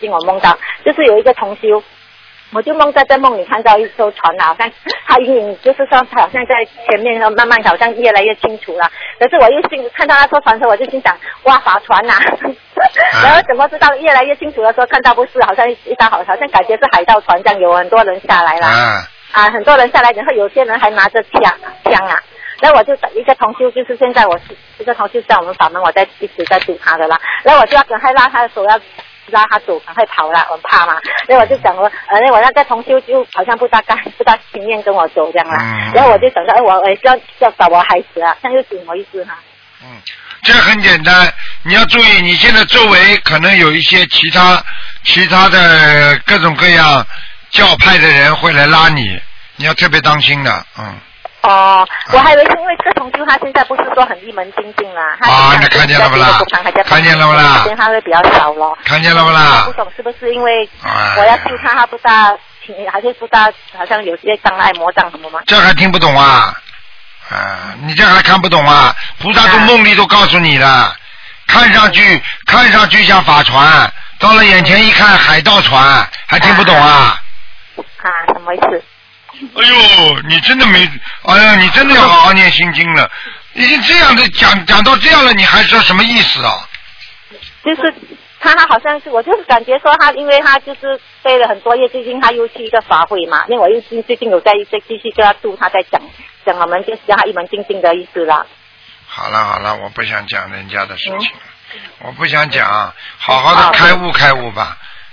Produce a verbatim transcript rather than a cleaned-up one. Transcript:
经我梦到，就是有一个同修。我就梦在在梦里看到一艘船啊，好像它隐隐就是说它好像在前面呢，慢慢好像越来越清楚了。可是我又心看到那艘船时，我就心想哇法船呐、啊，然后怎么知道越来越清楚的时候看到不是，好像一艘好好像感觉是海盗船这样，有很多人下来了啊，啊很多人下来，然后有些人还拿着枪枪啊。然后我就一个同修，就是现在我是一个同修在我们法门，我在一直在堵他的啦。然后我就要赶快拉他的手要。拉他走，赶快跑了，我怕嘛。然后我就想我，呃，我那个同修就好像不大干，不大情愿跟我走这样啦。嗯、然后我就想到，哎，我哎要要找我孩子啊，这样就什么意思哈？ 嗯，这很简单，你要注意，你现在周围可能有一些其他其他的各种各样教派的人会来拉你，你要特别当心的，嗯。 哦，我还以为是因为这个同修他现在不是说很一门精进啦，他啊，你看见了不啦？看见了不啦？ 时间他会比较少咯。 看见了不啦？ 不懂是不是因为我要救他，他不大，还是不大，好像有些障碍魔障什么吗？ 这还听不懂啊？啊，你这还看不懂啊？菩萨都梦里都告诉你了，看上去看上去像法船，到了眼前一看海盗船，还听不懂啊？ 啊，什么意思？ 哎呦，你真的没，哎呀，你真的要好好念心经了。已经这样的讲讲到这样了，你还说什么意思啊？ 就是他，他好像是，我就是感觉说他，因为他就是背了很多页，最近他又去一个法会嘛，因为我又最近有在在继续跟他度，他在讲讲我们就是让他一门精进的意思啦。 好了好了，我不想讲人家的事情，嗯、我不想讲，好好的开悟开悟吧。